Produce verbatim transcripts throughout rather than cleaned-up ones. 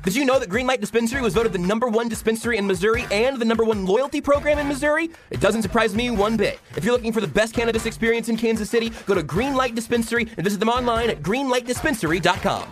Did you know that Greenlight Dispensary was voted the number one dispensary in Missouri and the number one loyalty program in Missouri? It doesn't surprise me one bit. If you're looking for the best cannabis experience in Kansas City, go to Greenlight Dispensary and visit them online at greenlight dispensary dot com.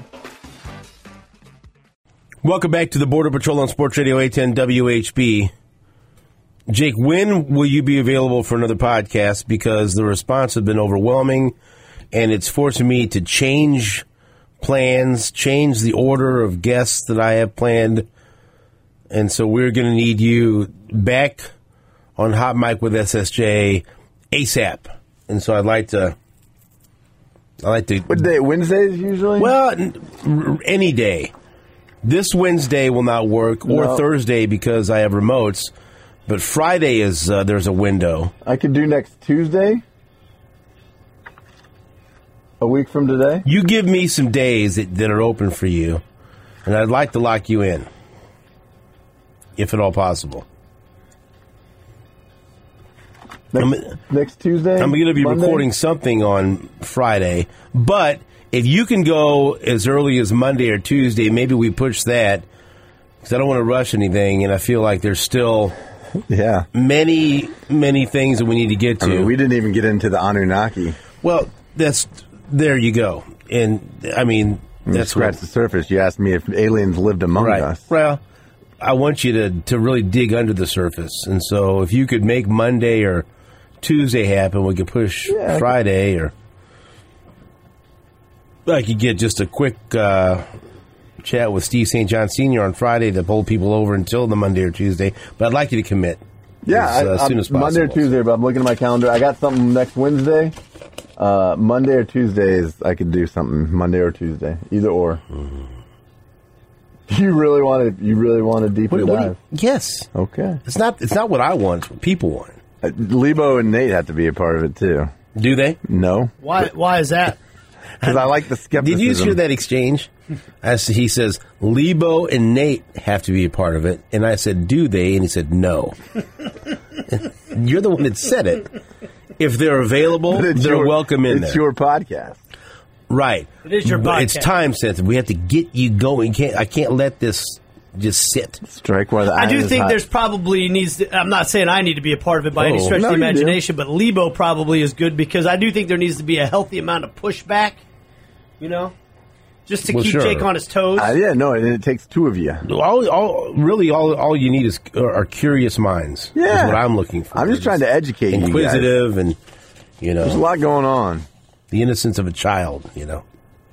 Welcome back to the Border Patrol on Sports Radio eight ten W H B. Jake, when will you be available for another podcast? Because the response has been overwhelming, and it's forcing me to change plans, change the order of guests that I have planned. And so we're going to need you back on Hot Mic with S S J ASAP. And so I'd like to... I'd like to... What day? Wednesdays usually? Well, any day. This Wednesday will not work, or no. Thursday because I have remotes. But Friday is, uh, there's a window. I could do next Tuesday. A week from today. You give me some days that, that are open for you, and I'd like to lock you in, if at all possible. Next, I'm, next Tuesday? I'm going to be Monday? recording something on Friday, but if you can go as early as Monday or Tuesday, maybe we push that, because I don't want to rush anything, and I feel like there's still yeah many, many things that we need to get to. I mean, we didn't even get into the Anunnaki. Well, that's there you go. And, I mean, that's scratch what, the surface. You asked me if aliens lived among right. us. Well, I want you to, to really dig under the surface. And so if you could make Monday or Tuesday happen, we could push yeah, Friday, or I could get just a quick uh, chat with Steve Saint John Senior on Friday to hold people over until the Monday or Tuesday. But I'd like you to commit yeah, as, uh, I, as soon as possible. Monday or Tuesday, but I'm looking at my calendar. I got something next Wednesday. Uh, Monday or Tuesday is I could do something. Monday or Tuesday, either or. Mm-hmm. You really want to? You really want to deeper what, what dive? you, yes. Okay. It's not. It's not what I want. It's what people want. Uh, Lebo and Nate have to be a part of it too. Do they? No. Why? Why is that? Because I like the skepticism. Did you hear that exchange? As he says, Lebo and Nate have to be a part of it, and I said, "Do they?" And he said, "No." You're the one that said it. If they're available, they're your, welcome in it's there. It's your podcast. Right. It is your but podcast. It's time sensitive. We have to get you going. You can't, I can't let this just sit. Strike while the I iron do is think hot. there's probably needs to, I'm not saying I need to be a part of it by Oh. any stretch No, of the you do. imagination, but Lebo probably is good because I do think there needs to be a healthy amount of pushback, you know, just to Well, keep sure. Jake on his toes. Uh, yeah, no, and it takes two of you. All, all, really, all, all you need is are curious minds. Yeah. Is what I'm looking for. I'm just trying to educate you guys. Inquisitive and, you know. There's a lot going on. The innocence of a child, you know.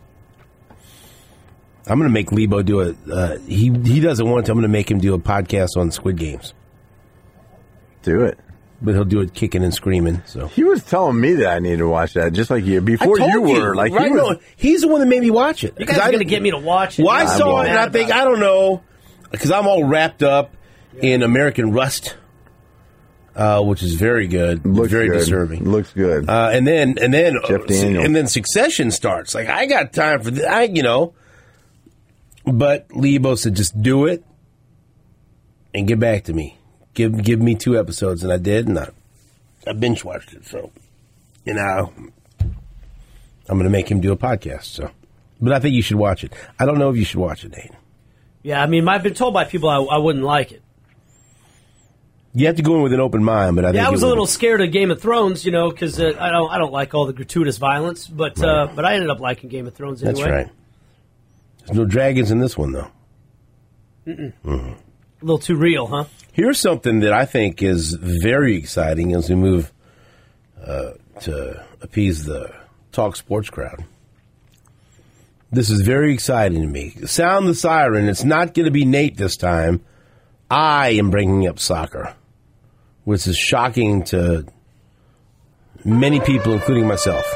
I'm going to make Lebo do a. Uh, he he doesn't want to. I'm going to make him do a podcast on Squid Games. Do it. But he'll do it kicking and screaming. So He was telling me that I needed to watch that, just like you before I you told were. Like right? he was, No, he's the one that made me watch it. you guys I are going to get me to watch it. Well, I I'm saw it mad and I about think it. I don't know because I'm all wrapped up in American Rust, uh, which is very good, looks very good. disturbing. Looks good. Uh, and then and then Jeff Daniels. and then Succession starts. Like I got time for this. I you know, but Lebo said just do it and get back to me. Give give me two episodes, and I did, and I, I binge watched it. So, you know, I'm going to make him do a podcast. So, but I think you should watch it. I don't know if you should watch it, Nate. Yeah, I mean, I've been told by people I, I wouldn't like it. You have to go in with an open mind, but I think Yeah, I was it a would- little scared of Game of Thrones, you know, because uh, I don't I don't like all the gratuitous violence, but uh, but I ended up liking Game of Thrones anyway. That's right. There's no dragons in this one, though. Mm-mm. Mm-hmm. A little too real, huh? Here's something that I think is very exciting as we move uh, to appease the Talk Sports crowd. This is very exciting to me. Sound the siren. It's not going to be Nate this time. I am bringing up soccer, which is shocking to many people, including myself.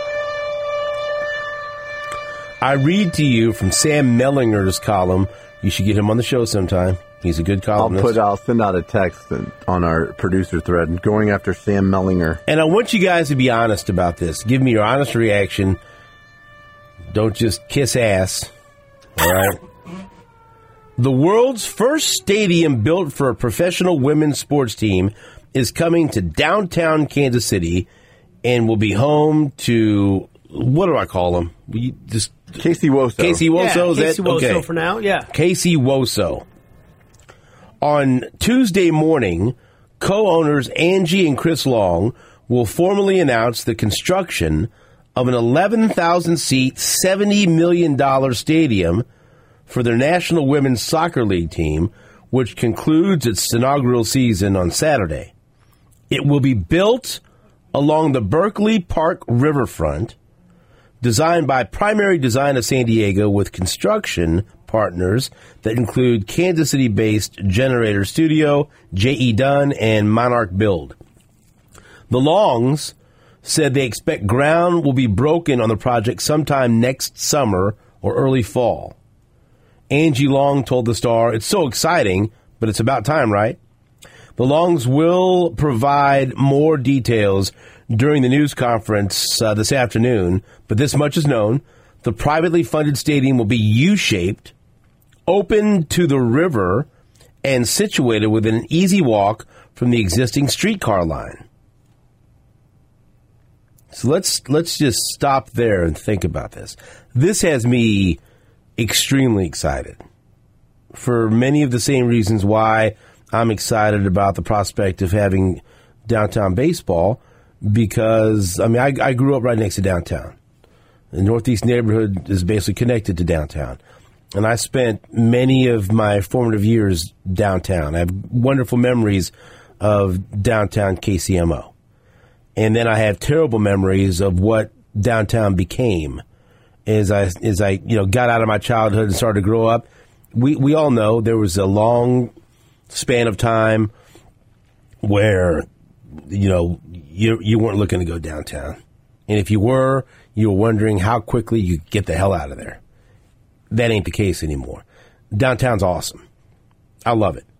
I read to you from Sam Mellinger's column. You should get him on the show sometime. He's a good I'll columnist. put. I'll send out a text on our producer thread going after Sam Mellinger. And I want you guys to be honest about this. Give me your honest reaction. Don't just kiss ass. All right? The world's first stadium built for a professional women's sports team is coming to downtown Kansas City and will be home to what do I call him? We just Casey Woso. Casey Woso. Yeah, is Casey that Woso okay? for now. Yeah. Casey Woso. On Tuesday morning, co-owners Angie and Chris Long will formally announce the construction of an eleven thousand seat, seventy million dollars stadium for their National Women's Soccer League team, which concludes its inaugural season on Saturday. It will be built along the Berkeley Park riverfront, designed by Primary Design of San Diego, with construction partners that include Kansas City-based Generator Studio, J E. Dunn, and Monarch Build. The Longs said they expect ground will be broken on the project sometime next summer or early fall. Angie Long told the Star, "It's so exciting, but it's about time, right?" The Longs will provide more details during the news conference uh, this afternoon, but this much is known. The privately funded stadium will be U-shaped, open to the river, and situated within an easy walk from the existing streetcar line. So let's let's just stop there and think about this. This has me extremely excited for many of the same reasons why I'm excited about the prospect of having downtown baseball, because, I mean, I, I grew up right next to downtown. The Northeast neighborhood is basically connected to downtown. And I spent many of my formative years downtown. I have wonderful memories of downtown K C M O. And then I have terrible memories of what downtown became as I, as I you know, got out of my childhood and started to grow up. We, we all know there was a long span of time where, you know, you you weren't looking to go downtown. And if you were, you were wondering how quickly you could get the hell out of there. That ain't the case anymore. Downtown's awesome. I love it.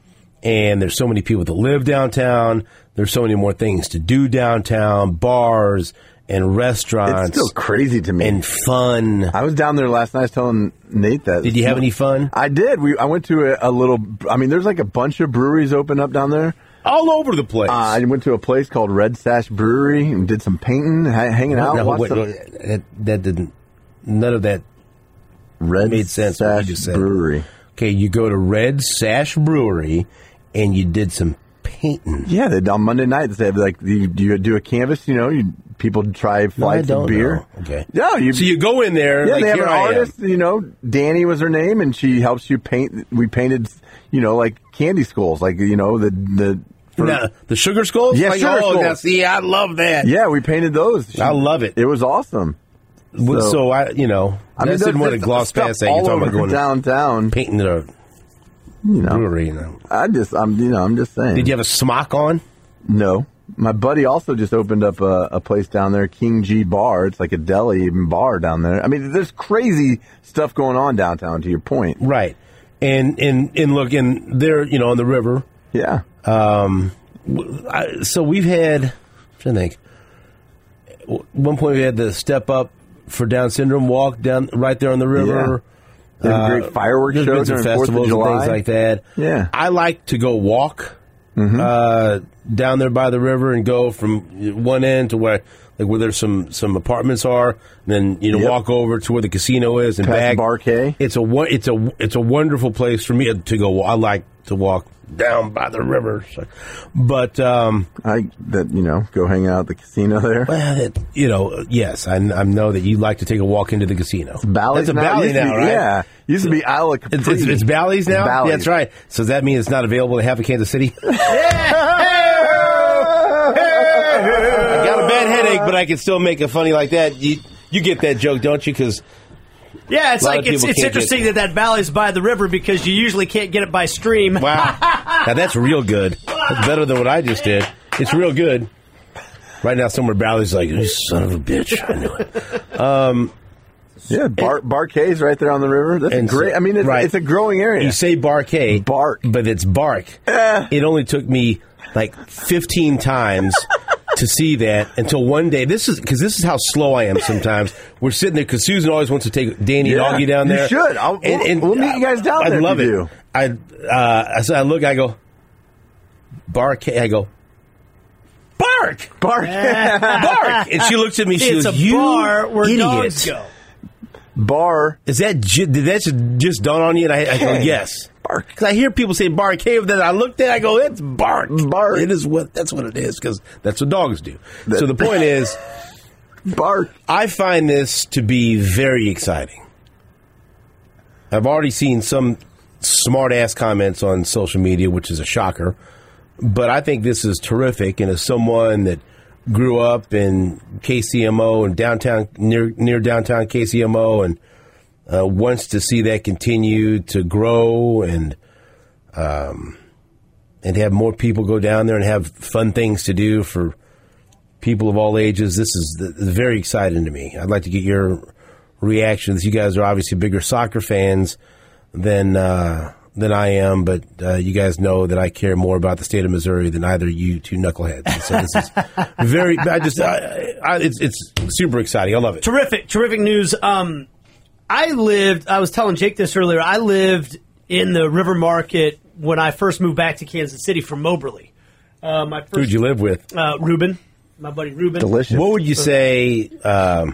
And there's so many people that live downtown. There's so many more things to do downtown, bars and restaurants. It's still crazy to me. And fun. I was down there last night. I was telling Nate that. Did you have any fun? I did. We I went to a, a little. I mean, there's like a bunch of breweries open up down there. All over the place. Uh, I went to a place called Red Sash Brewery and did some painting, ha- hanging out. No, watched wait, some- no, that, that didn't. None of that Red made sense. What you Sash just said. Brewery. Okay, you go to Red Sash Brewery and you did some painting. Yeah, they on Monday nights they have like you, you do a canvas. You know, you people try flights no, I of don't beer. know. Okay. Yeah, you, so you go in there. Yeah, like, they have here an I artist. am. You know, Danny was her name, and she helps you paint. We painted, you know, like candy skulls, like you know the the. for- Now, the sugar skulls? Yeah, like, sugar oh, skulls. now, see, I love that. Yeah, we painted those. I love it. It was awesome. so, so- I, you know, I I mean, just didn't want to there's gloss stuff past that. You're all talking about over going downtown. painting a You know, brewery. You know. I just, I'm, you know, I'm just saying. Did you have a smock on? No. My buddy also just opened up a, a place down there, King G Bar. It's like a deli and bar down there. I mean, there's crazy stuff going on downtown, to your point. Right. And and and look, and they're, you know, on the river. Yeah. Um, w- I, so we've had, I'm trying to think. At one point we had the Step Up for Down Syndrome walk down right there on the river. They have a great fireworks There's show been some during Fourth of festivals and July. things like that. Yeah. I like to go walk uh, down there by the river and go from one end to where, like, where there's some, some apartments are, and then you know Yep. walk over to where the casino is and Past back. Bar K. It's a wo- it's a it's a wonderful place for me to go. I like to walk down by the river, so. but um, I that you know go hang out at the casino there. well, it, you know, yes, I, I know that you like to take a walk into the casino. Bally's That's a now. Bally Used to now, be- right? Yeah, used to be Isle of Capri. It's, it's, it's Bally's now? Bally's. Yeah, that's right. So does that mean it's not available to have in Kansas City? I got a bad headache, but I can still make it funny like that. You, you get that joke, don't you? Because Yeah, it's A lot like of it's, people it's can't interesting that that valley's by the river because you usually can't get it by stream. wow, now that's real good. That's better than what I just did. It's real good. Right now, somewhere Bally's like, you son of a bitch. I knew it. Um, Yeah, Bar Bar K's right there on the river. That's And great. so- I mean, it's, right. it's a growing area. You say Bark-A, Bark. but it's bark. It only took me like fifteen times to see that until one day. This is because this is how slow I am sometimes. We're sitting there because Susan always wants to take Danny Yeah, and Augie down you there. should. I'll- we'll- we'll meet you guys down I there if love you it. I uh, so I look. I go Bark-A. I go Bark. Bark, Bark. bark. And she looks at me. She It's goes, a "You bar where idiot." dogs go. Bar. Is that ju- did that just, just dawn on you? And I, I go, yes. Bark. Because I hear people say bark. Hey, that I looked at, I go, that's bark. Bark. It is what that's what it is because that's what dogs do. So the point is, Bark. I find this to be very exciting. I've already seen some smart ass comments on social media, which is a shocker. But I think this is terrific, and as someone that grew up in K C M O and downtown near near downtown K C M O and uh, wants to see that continue to grow and um, and have more people go down there and have fun things to do for people of all ages. This is, the, is very exciting to me. I'd like to get your reactions. You guys are obviously bigger soccer fans than uh, than I am, but uh, you guys know that I care more about the state of Missouri than either you two knuckleheads. And so this is very. I just. I, I, it's it's super exciting. I love it. Terrific, terrific news. Um, I lived. I was telling Jake this earlier. I lived in the River Market when I first moved back to Kansas City from Moberly. Uh, my first, Who'd you live with? Uh, Ruben, my buddy Ruben. Delicious. What would you say? Um,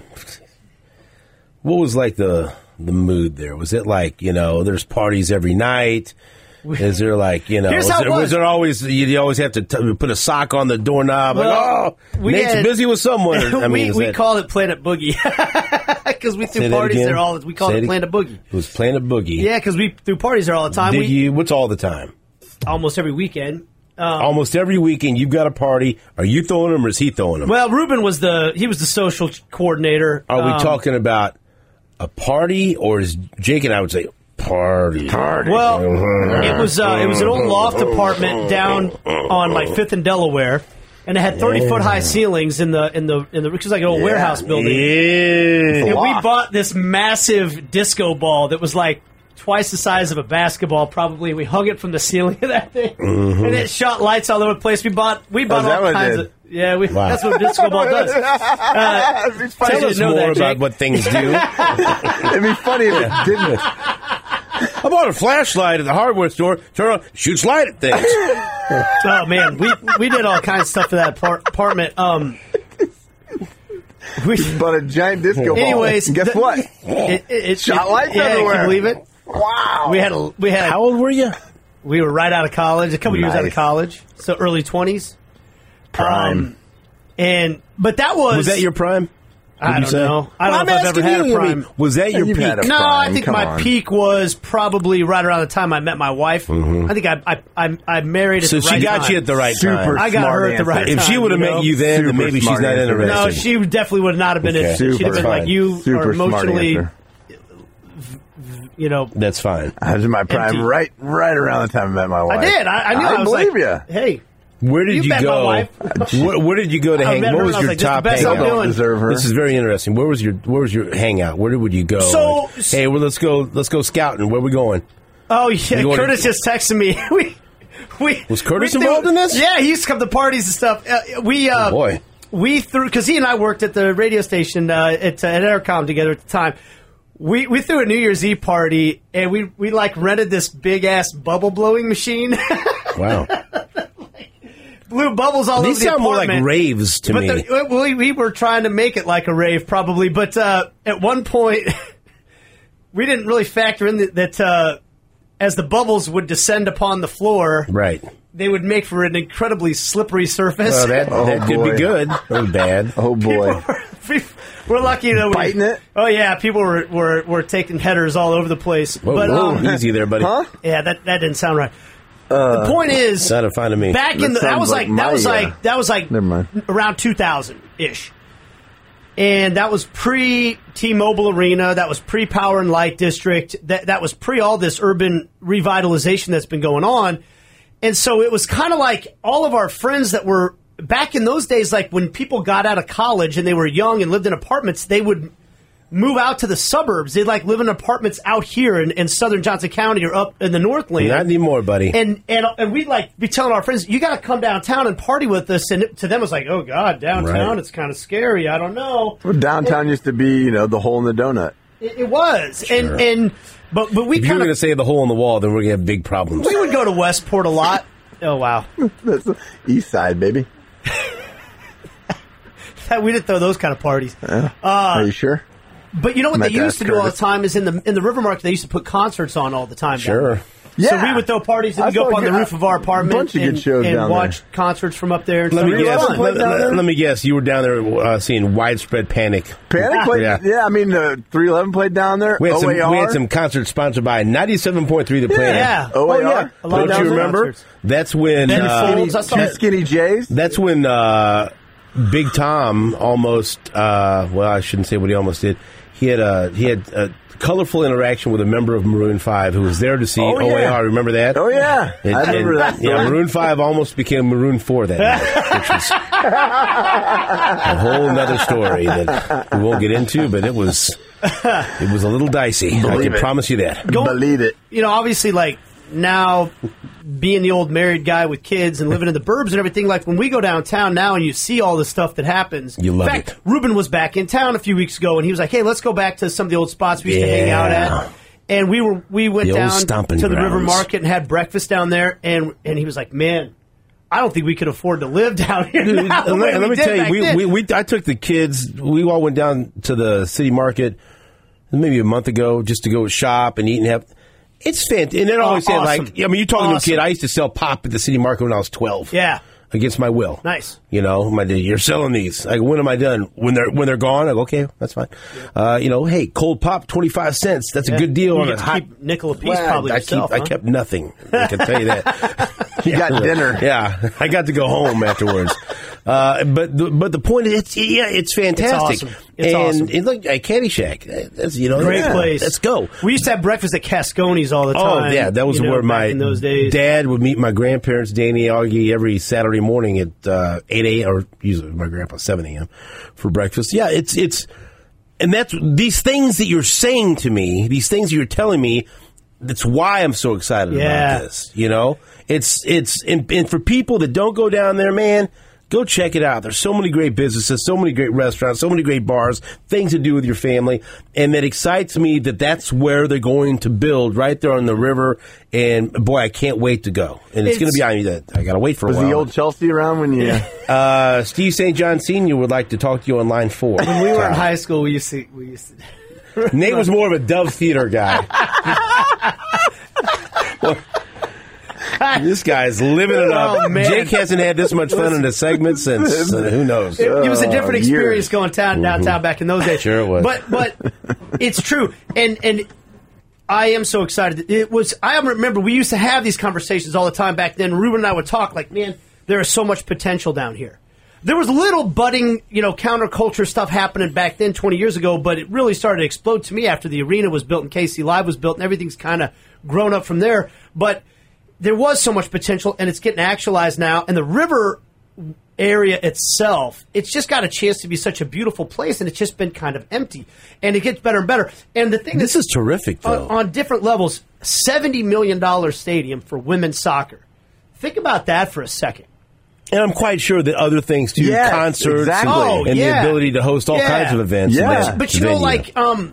what was like the the mood there? Was it like, you know, there's parties every night? Is there like, you know, Here's was how it there, was. was there always, you, you always have to t- put a sock on the doorknob? Well, like, oh, we Nate's had- busy with someone. Or, I mean, we is we that- called it Planet Boogie because we Say threw that parties again? there all. We called Say it it Planet Boogie. It was Planet Boogie. Yeah, because we threw parties there all the time. Did we you? What's all the time? almost every weekend. Um, Almost every weekend you've got a party. Are you throwing them or is he throwing them? well, Ruben was the he was the social coordinator. Are we Um, talking about a party or is Jake and I would say party? Party. Well, it was uh, it was an old loft apartment down on like Fifth and Delaware, and it had thirty foot high ceilings in the in the in the which was like an old Yeah. warehouse building. Yeah. And we loft. bought this massive disco ball that was like twice the size of a basketball, probably. We hung it from the ceiling of that thing, Mm-hmm. and it shot lights all over the place. We bought we bought Oh, is that all what it kinds did? of yeah. We, Wow. That's what a disco ball does. Uh, It'd be funny. Tell didn't us know more that, about Jake. what things do. It'd be funny if it didn't. I bought a flashlight at the hardware store. Turn on, shoots light at things. Oh man, we we did all kinds of stuff to that apart- apartment. Um, we, But a giant disco ball. anyways, And guess the- what? It, it, it, Shot it- lights yeah, everywhere. Can you believe it? Wow. We had a we had How old were you? we were right out of college, a couple years out of Nice. college, so early twenties. Prime. And but that was Was that your prime? I Would you don't say? know. I Well, don't know I'm if I've ever asking had a you, I mean, prime. was that your You've peak? had a- No, I prime, think come my on. peak was probably right around the time I met my wife. I think I I I, I married at So the she right got time. you at the right Super time. I got smart her at the right answer. If she time, would have you met know? you then, then Super maybe she's smart not answer. interested. No, she definitely would not have been. Okay. In, she'd have Super been like fine. you Super are smart emotionally, answer. you know. That's fine. I was in my prime Empty. right right around the time I met my wife. I did. I, I knew. I, I was believe like, ya. hey, Where did You you, met my go? wife. Where, where did you go to I hang? met What her was and I was your like, this is top the best I'm hangout? doing. Deserve her. This is very interesting. Where was your Where was your hangout? Where would you go? So- Like, hey, well, let's go. Let's go scouting. Where we going? oh yeah, You going Curtis to- just texted me. we we Was Curtis we threw- involved in this? Yeah, he used to come to parties and stuff. Uh, we uh, Oh, boy. we threw because he and I worked at the radio station uh, at uh, at Aircom together at the time. We we threw a New Year's Eve party and we we like rented this big ass bubble blowing machine. Wow. Blew bubbles all These over the sound more like apartment. raves to but me. the, we, we were trying to make it like a rave, probably. But uh, at one point, we didn't really factor in that, that uh, as the bubbles would descend upon the floor, Right. they would make for an incredibly slippery surface. Well, that Oh, that could boy. be good or bad. Oh boy. We're lucky that we Biting it? Oh yeah, people were, were, were taking headers all over the place. Whoa, but whoa, um, easy there, buddy. Huh? yeah, that that didn't sound right. the point is, Sounded fine to me. back in That the that sounds was like like, that my, was uh, like that was like Never mind. around two thousand ish, and that was pre T-Mobile Arena. That was pre Power and Light District. That that was pre all this urban revitalization that's been going on, and so it was kind of like all of our friends that were back in those days. Like when people got out of college and they were young and lived in apartments, they would move out to the suburbs. They'd like live in apartments out here in, in southern Johnson County or up in the Northland. Not anymore, buddy. And and and we'd like be telling our friends, you got to come downtown and party with us. And it, to them, it was like, oh God, downtown, Right. it's kind of scary. I don't know. Well, downtown used to be, you know, the hole in the donut. It, it was, and and but but we if you're kind going to of say the hole in the wall, then we're going to have big problems. we would go to Westport a lot. Oh wow, That's the east side, baby. we didn't throw those kind of parties. Uh, Uh, are you sure? But you know what Might they used ask to do all the Curtis. time is in the in the River Market they used to put concerts on all the time. down Sure. there. Yeah. So we would throw parties and I we'd go up saw on the a roof of our apartment bunch of good and, shows and down watch there. concerts from up there. And Let stuff. me guess. Played Let, down let- there? let me guess. You were down there uh, seeing widespread panic. Panic played. Yeah. Yeah. I mean, uh, three eleven played down there. We had, some, O A R. we had some concerts sponsored by ninety-seven point three The Planet. Yeah. O A R. Oh, yeah. A lot of Don't you those remember? concerts. That's when. Ben Uh, Folds, I saw Two that. Skinny J's. that's when uh, Big Tom almost. Uh, well, I shouldn't say what he almost did. He had a he had a colorful interaction with a member of Maroon Five who was there to see Oh, O A R. yeah. Remember that? Oh yeah, And- I remember and, that. Yeah, story. Maroon Five almost became Maroon Four that night, which was a whole nother story that we won't get into. But it was it was a little dicey. I Believe can it. promise you that. Go- Believe it. You know, obviously, like now being the old married guy with kids and living in the burbs and everything, like when we go downtown now and you see all the stuff that happens. You love in fact, it. Ruben was back in town a few weeks ago and he was like, hey, let's go back to some of the old spots we used to hang out Yeah. at. And we were we went The old down stomping to the River grounds. Market and had breakfast down there and and he was like, man, I don't think we could afford to live down here. Dude, now the let, way let we me did tell back you, we, then." we, we I took the kids. We all went down to the city market maybe a month ago just to go shop and eat and have. It's fantastic. And it always Oh, said awesome. like, I mean, you're talking Awesome. to a kid. I used to sell pop at the city market when I was twelve. Yeah. Against my will. Nice. You know, my you're selling these. Like, when am I done? When they're when they're gone, I go, okay, that's fine. Uh, you know, hey, cold pop, twenty five cents. That's a good deal You on get a to hot. keep nickel a piece Well, probably I yourself, keep, huh? I kept nothing. I can tell you that. You got dinner. Yeah, I got to go home afterwards. Uh, but the, but the point is, it's yeah, it's fantastic. It's awesome. It's and awesome. it looked like Caddyshack. That's, you know, Great yeah, place. Let's go. We used to have breakfast at Casconi's all the Oh time. yeah, that was you know, where back my in those days. dad would meet my grandparents, Danny and Augie, every Saturday morning at uh, eight a.m. or usually my grandpa seven a.m. for breakfast. Yeah, it's it's and that's these things that you're saying to me, these things that you're telling me. That's why I'm so excited Yeah. about this. You know, it's it's and, and for people that don't go down there, man. Go check it out. There's so many great businesses, so many great restaurants, so many great bars, things to do with your family. And that excites me that that's where they're going to build right there on the river. And boy, I can't wait to go. And it's, It's- going to be, I mean, that I got to wait for a Was while. the old Chelsea around when you? uh, Steve Saint John Senior would like to talk to you on line four. When we were in high school, we used to. We used to Nate was more of a Dove Theater guy. This guy's living it up. Oh, man. Jake hasn't had this much fun in a segment since uh, who knows. It, it was a different Oh, experience years. going down downtown back in those days. Sure it was. But but it's true, and and I am so excited. It was. I remember we used to have these conversations all the time back then. Ruben and I would talk like, man, there is so much potential down here. There was little budding, you know, counterculture stuff happening back then, twenty years ago, but it really started to explode to me after the arena was built and K C Live was built, and everything's kind of grown up from there. But there was so much potential, and it's getting actualized now. And the river area itself, it's just got a chance to be such a beautiful place, and it's just been kind of empty. And it gets better and better. And the thing This that's is terrific, though. on, on different levels, seventy million dollars stadium for women's soccer. Think about that for a second. And I'm quite sure that other things too, Yes, concerts exactly. and, Oh, and the yeah. ability to host all Yeah. kinds of events. in Yeah. that But you know, venue. like um,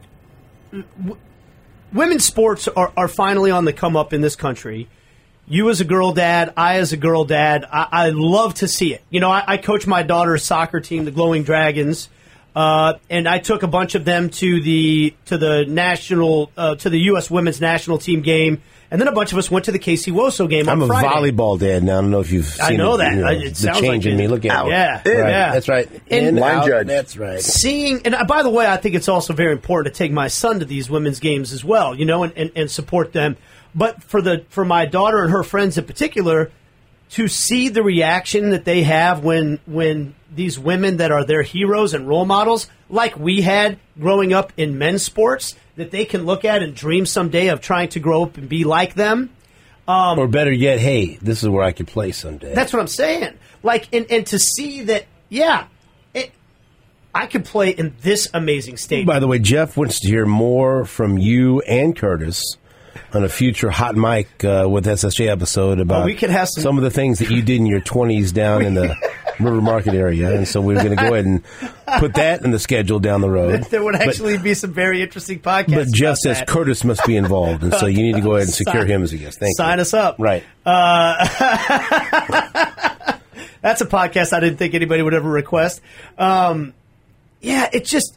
w- women's sports are, are finally on the come up in this country. You as a girl dad, I as a girl dad, I, I love to see it. You know, I, I coach my daughter's soccer team, the Glowing Dragons, uh, and I took a bunch of them to the to the national uh, to the U S women's national team game, and then a bunch of us went to the K C Woso game I'm on a Friday. volleyball dad now. I don't know if you've seen I know it, that. you I- it the sounds change like in it. me. Look at it. Yeah, Right. yeah. That's right. And- In, Line out, judge. That's right. Seeing, and uh, by the way, I think it's also very important to take my son to these women's games as well, you know, and, and, and support them. But for the for my daughter and her friends in particular, to see the reaction that they have when when these women that are their heroes and role models, like we had growing up in men's sports, that they can look at and dream someday of trying to grow up and be like them. or better yet, hey, this is where I could play someday. That's what I'm saying. Like, and, and to see that, yeah, it, I could play in this amazing stadium. By the way, Jeff wants to hear more from you and Curtis on a future Hot Mic uh, with S S J episode about Oh, we could have some- of the things that you did in your twenties down in the River Market area. And so we're going to go ahead and put that in the schedule down the road. There would But- actually be some very interesting podcasts. But Jeff about says that. Curtis must be involved, and so you need to go ahead and secure Sign- him as a guest. Thank Sign you. us up. Right. that's a podcast I didn't think anybody would ever request. Um, yeah, it's just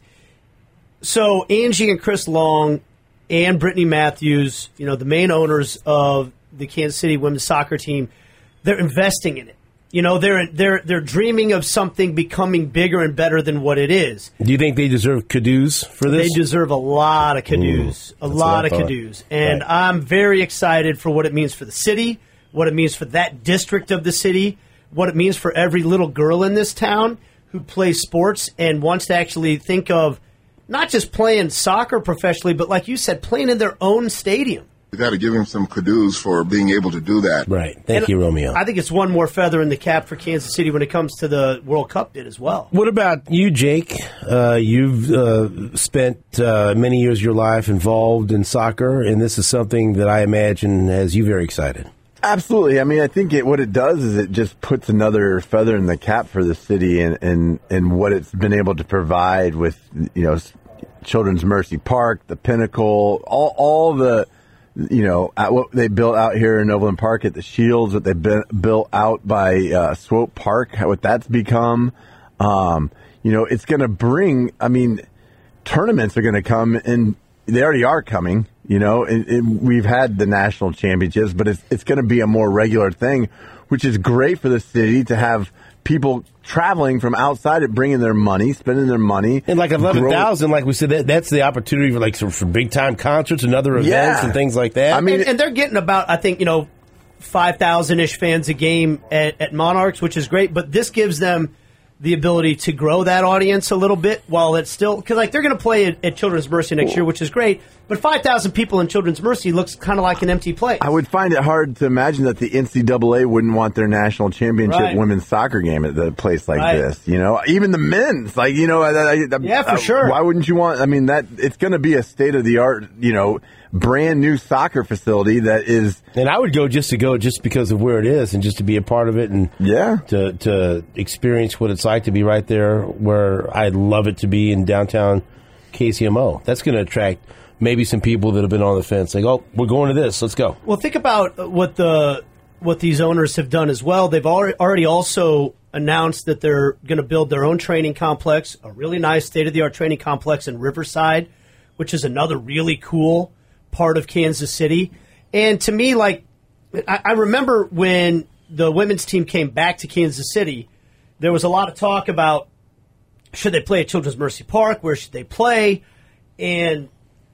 so Angie and Chris Long and Brittany Matthews, you know, the main owners of the Kansas City women's soccer team, they're investing in it. You know, they're they're they're dreaming of something becoming bigger and better than what it is. Do you think they deserve kudos for this? They deserve a lot of kudos, a lot of kudos. And right. I'm very excited for what it means for the city, what it means for that district of the city, what it means for every little girl in this town who plays sports and wants to actually think of not just playing soccer professionally, but like you said, playing in their own stadium. You got to give him some kudos for being able to do that. Right. Thank and you, Romeo. I think it's one more feather in the cap for Kansas City when it comes to the World Cup bid as well. What about you, Jake? Uh, you've uh, spent uh, many years of your life involved in soccer, and this is something that I imagine has you very excited. Absolutely. I mean, I think it, what it does is it just puts another feather in the cap for the city and, and, and what it's been able to provide with, you know, Children's Mercy Park, the Pinnacle, all, all the... You know, at what they built out here in Overland Park at the Shields, what they've been built out by uh, Swope Park, what that's become. Um, you know, it's going to bring, I mean, tournaments are going to come, and they already are coming. You know, and, and we've had the national championships, but it's, it's going to be a more regular thing, which is great for the city to have people traveling from outside it, bringing their money, spending their money. And like eleven thousand, like we said, that, that's the opportunity for like for, for big-time concerts and other events yeah. and things like that. I mean, and, and they're getting about, I think, you know, five thousand-ish fans a game at, at Monarchs, which is great, but this gives them the ability to grow that audience a little bit while it's still, because like they're going to play at, at Children's Mercy next year, which is great, but five thousand people in Children's Mercy looks kind of like an empty place. I would find it hard to imagine that the N C double A wouldn't want their national championship right. women's soccer game at a place like right. this. You know, even the men's, like, you know, I, I, yeah, for I, sure. Why wouldn't you want? I mean, that it's going to be a state of the art, you know, brand new soccer facility that is. And I would go just to go just because of where it is and just to be a part of it and yeah. to to experience what it's like to be right there where I'd love it to be in downtown K C M O. That's going to attract maybe some people that have been on the fence, like, oh, we're going to this, let's go. Well, think about what the what these owners have done as well. They've already also announced that they're going to build their own training complex, a really nice state-of-the-art training complex in Riverside, which is another really cool part of Kansas City. And to me, like, I, I remember when the women's team came back to Kansas City, there was a lot of talk about should they play at Children's Mercy Park, where should they play, and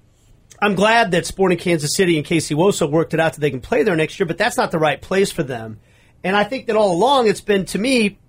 I'm glad that Sporting Kansas City and Casey Woso worked it out so they can play there next year, but that's not the right place for them. And I think that all along it's been, to me,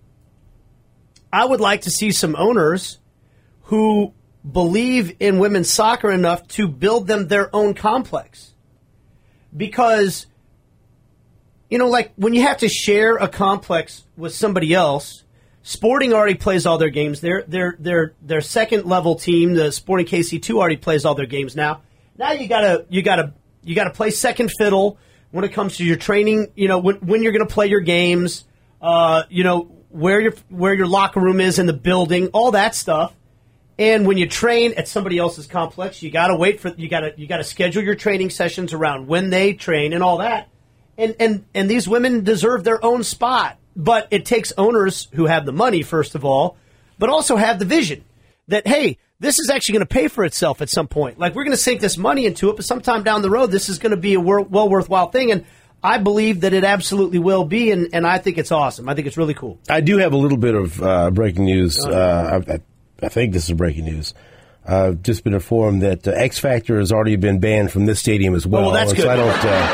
I would like to see some owners who believe in women's soccer enough to build them their own complex. Because, you know, like when you have to share a complex with somebody else, Sporting already plays all their games. Their their their their second level team, the Sporting K C two, already plays all their games now. Now you gotta you gotta you gotta play second fiddle when it comes to your training. You know when when you're gonna play your games. Uh, you know where your where your locker room is in the building, all that stuff. And when you train at somebody else's complex, you gotta wait for you gotta you gotta schedule your training sessions around when they train and all that. And and and these women deserve their own spot, but it takes owners who have the money first of all, but also have the vision that hey. This is actually going to pay for itself at some point. Like, we're going to sink this money into it, but sometime down the road, this is going to be a wor- well worthwhile thing. And I believe that it absolutely will be, and, and I think it's awesome. I think it's really cool. I do have a little bit of uh, breaking news. Uh, I, I think this is breaking news. I've uh, just been informed that uh, X Factor has already been banned from this stadium as well. Oh, well, that's good. So I don't.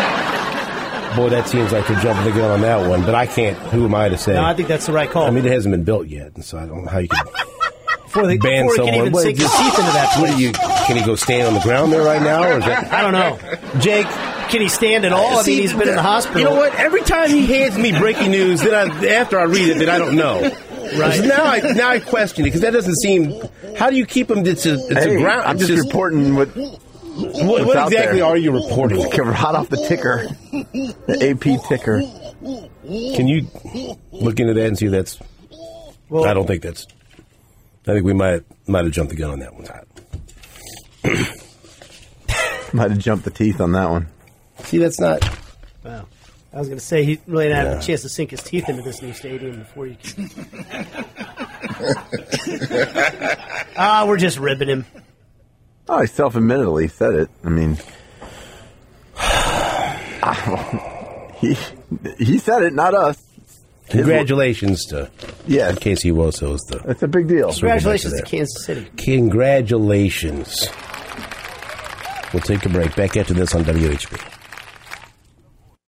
Uh, boy, that seems like they're jumping the gun on that one. But I can't. Who am I to say? No, I think that's the right call. I mean, it hasn't been built yet, and so I don't know how you can. Before they, ban before someone. He can even what, sink just, his teeth into that place. What are you? Can he go stand on the ground there right now, or is that? I don't know, Jake. Can he stand at all? I See, mean, he's been in the hospital. You know what? Every time he hands me breaking news, then I, after I read it, then I don't know. Right now, I now I question it because that doesn't seem. How do you keep him? It's a, it's hey, a ground. I'm just, just reporting what. What, what exactly are you reporting? Hot off the ticker, the A P ticker. Can you look into that and see if that's? Well, I don't think that's. I think we might might have jumped the gun on that one. Might have jumped the teeth on that one. See, that's not. Wow. I was going to say, he really didn't have Yeah. a chance to sink his teeth into this new stadium before you can. Ah, we're just ribbing him. Oh, he self-admittedly said it. I mean, he he said it, not us. Congratulations to Yes, Casey Wosos. The it's a big deal. Congratulations there. to Kansas City. Congratulations. We'll take a break. Back after this on W H B.